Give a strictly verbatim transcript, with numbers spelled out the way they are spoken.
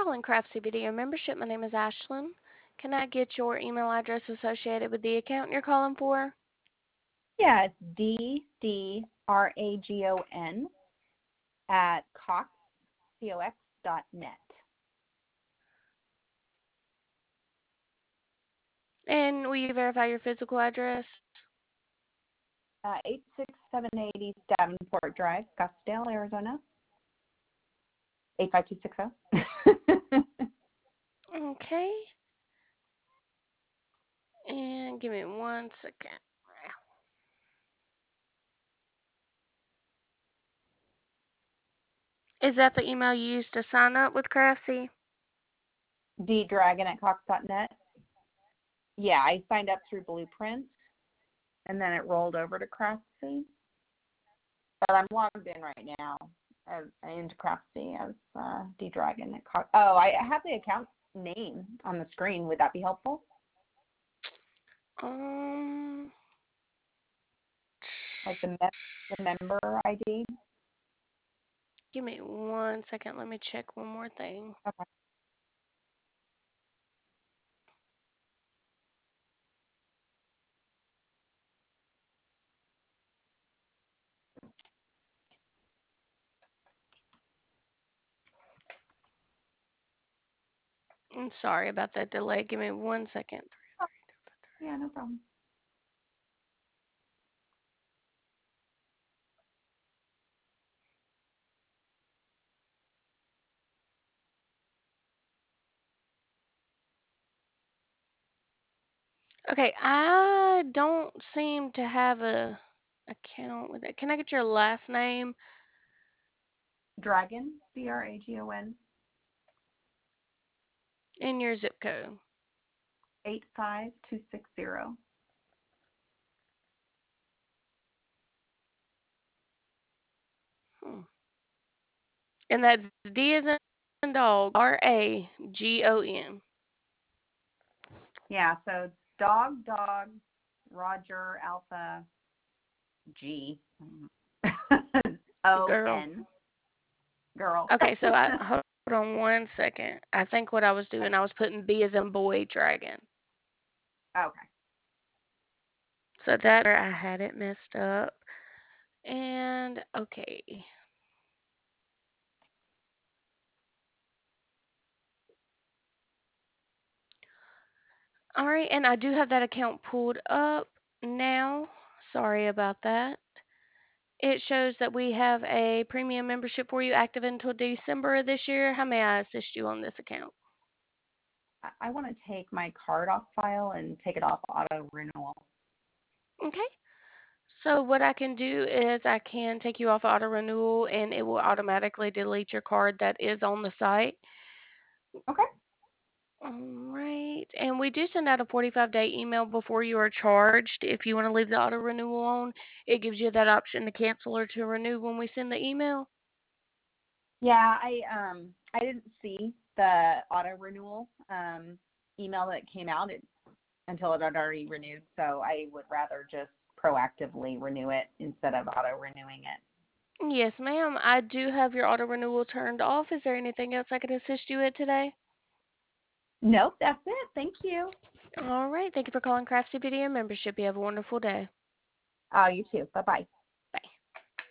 calling Craft C B D, your membership. My name is Ashlyn. Can I get your email address associated with the account you're calling for? Yeah, it's D D R A G O N at cox, C O X dot net. And will you verify your physical address? Uh, eight six seven eight Davenport Drive, Scottsdale, Arizona. eight five two six zero. Okay. And give me one second. Is that the email you used to sign up with Craftsy? ddragon at cox dot net. Yeah, I signed up through Blueprint, and then it rolled over to Craftsy. But I'm logged in right now as into Craftsy as uh, ddragon at cox. Oh, I have the account name on the screen. Would that be helpful? Um, Like the, me- the member I D? give me one second. Let me check one more thing. Okay. I'm sorry about that delay. Give me one second. Oh, yeah, no problem. Okay, I don't seem to have a account with it. Can I get your last name Dragon, D R A G O N, and your zip code? eight five two six zero. Hmm. And that's D as in dog, R A G O N. Yeah, so it's dog, dog, Roger, Alpha, G, O, Girl. N, girl. Okay, so I hold on one second. I think what I was doing, I was putting B as in boy, dragon. Okay. So that I had it messed up. And okay. All right, and I do have that account pulled up now. Sorry about that. It shows that we have a premium membership for you active until December of this year. How may I assist you on this account? I, I want to take my card off file and take it off auto renewal. Okay. So what I can do is I can take you off auto renewal and it will automatically delete your card that is on the site. Okay. All right. And we do send out a forty-five day email before you are charged. If you want to leave the auto renewal on, it gives you that option to cancel or to renew when we send the email. Yeah, I um I didn't see the auto renewal um email that came out it, until it had already renewed, so I would rather just proactively renew it instead of auto renewing it. Yes, ma'am. I do have your auto renewal turned off. Is there anything else I could assist you with today? Nope, that's it. Thank you. All right. Thank you for calling Craft C P D and membership. You have a wonderful day. Oh, you too. Bye bye.